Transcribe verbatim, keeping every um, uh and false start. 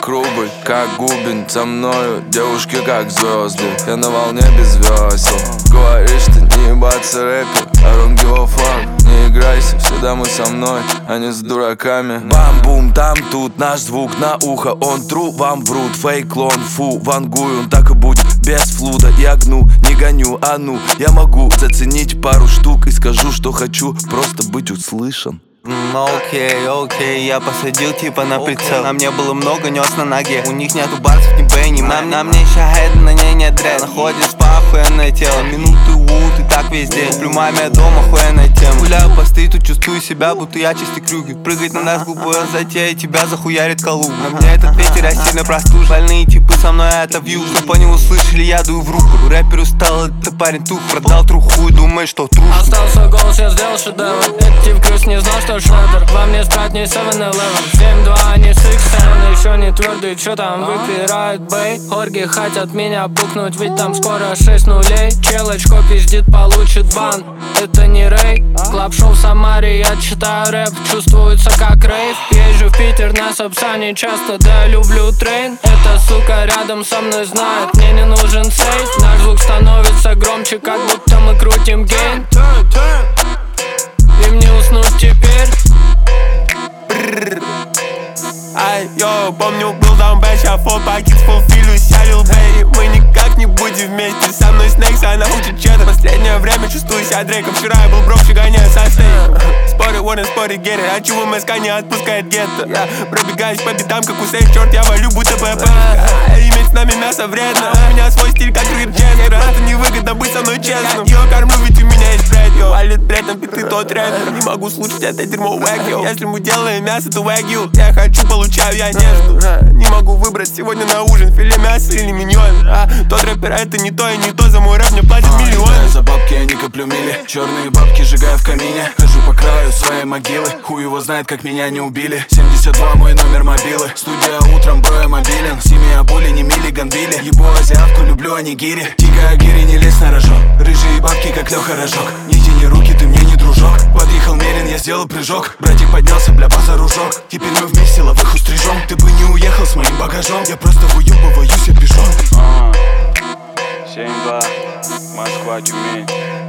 как рубль, как губин. Со мною девушки как звезды. Я на волне без весел. Говоришь, ты не ебаться рэпер, I don't give a fuck. Не играйся, всегда мы со мной, а не с дураками. Бам-бум, там тут наш звук на ухо. Он тру, вам врут, фейк, клон, фу. Вангую, он так и будет, без флуда. Я гну, не гоню, а ну. Я могу заценить пару штук и скажу, что хочу просто быть услышан. Окей, okay, окей, okay. Я посадил типа на прицел. На мне было много, нес на ноге. У них нету барсов, ни бэй, ни мам. На мне шахед, на ней нет дред. Находишь по охуенное тело. Минуты ут и так везде. Куплю маме дома, охуенная тема. Гуляю по стриту, чувствую себя, будто я чистый крюгер. Прыгать на нас глупая затея, тебя захуярит Калуга. На мне этот ветер, я сильно простужен. Больные типы со мной это вью. Чтоб они услышали, я дую в руку. Рэперу стал этот парень тух. Продал труху и думает, что трушку. Остался голос, я сделал шедевр. Детектив Крюс не знал, что Шредер. Во мне спать не севен элевен. семь два, а не шесть семь. Еще не твердый, что там выпирают бэй. Хорги хотят меня букнуть, ведь там скоро шесть нулей. Челочку пиздит, получит бан. Это не рей. Клаб-шоу в Самаре, я читаю рэп. Чувствуется как рейв. Езжу в Питер на Сапсане часто, да люблю трейн. Эта сука рядом со мной знает, мне не нужен сейф. Наш звук становится громче, как будто мы крутим гейн. Им не уснуть теперь. Ай, йоу, помню, был даунбэч, а фо пакет фулфилю, сялил бэй. Мы никак не будем вместе, со мной Снейкс, она учит чеддер. Последнее время чувствую себя Дрейком, вчера я был брок, гоняю со стейк. Споры, ворон, споры, герри, а чего МСК не отпускает гетто? Я пробегаюсь по битам, как у сейф, черт, я валю, будто ПП. Иметь с нами мясо вредно, у меня свой стиль, как Рик Дженнер. Это невыгодно быть со мной честным. Я ее кормлю, ведь у меня есть бред, йо. Валит бред, там ты тот рэпер. Не могу слушать это дерьмо, вэк, йо. Если мы делаем мясо, то вэгю. Я хочу, получаю, я не жду. Не могу выбрать сегодня на ужин филе мяса или миньон. А тот рэпер, это не то и не то, за мой рэп мне платят миллион. За бабки я не коплю мили, черные бабки сжигаю в камине. Хожу по краю своей могилы, хуй его знает, как меня не убили. семьдесят два мой номер мобилы, студия утром, броя мобилен. Семья боли, не мили, гандбили. Ебу азиатку, люблю анигири. Тихо, гири, не лезь на рожок. Рыжие бабки, как Леха Рожок. Не тяни руки, ты мне не дружок. Подъехал мерен, я сделал прыжок. Братик поднялся, бля, база ружок. Теперь мы вместе ловых устрижем. Ты бы не уехал с моим багажом. Я просто выебываюсь, я пижон. семь два, Москва, Тюмень.